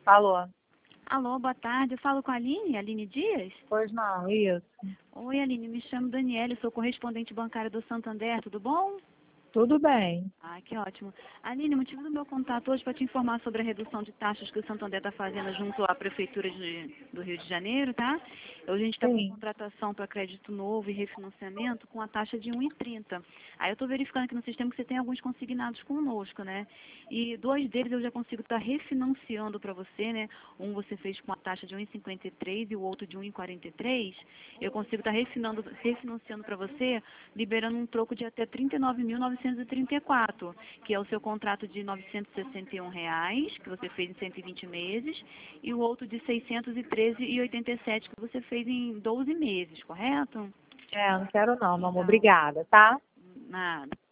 Alô? Alô, boa tarde. Eu falo com a Aline Dias? Pois não, isso. Oi, Aline, me chamo Daniela, sou correspondente bancária do Santander, tudo bom? Tudo bem. Ah, que ótimo. Aline, o motivo do meu contato hoje é para te informar sobre a redução de taxas que o Santander está fazendo junto à Prefeitura do Rio de Janeiro, tá? Hoje a gente está com Sim. contratação para crédito novo e refinanciamento com a taxa de 1,30. Aí eu estou verificando aqui no sistema que você tem alguns consignados conosco, né? E dois deles eu já consigo estar refinanciando para você, né? Um você fez com a taxa de 1,53 e o outro de 1,43. Eu consigo estar refinanciando para você, liberando um troco de até R$ 39.934, que é o seu contrato de R$ 961, que você fez em 120 meses, e o outro de R$ 613,87, que você fez em 12 meses, correto? Não quero não, meu amor. Obrigada, tá? Nada.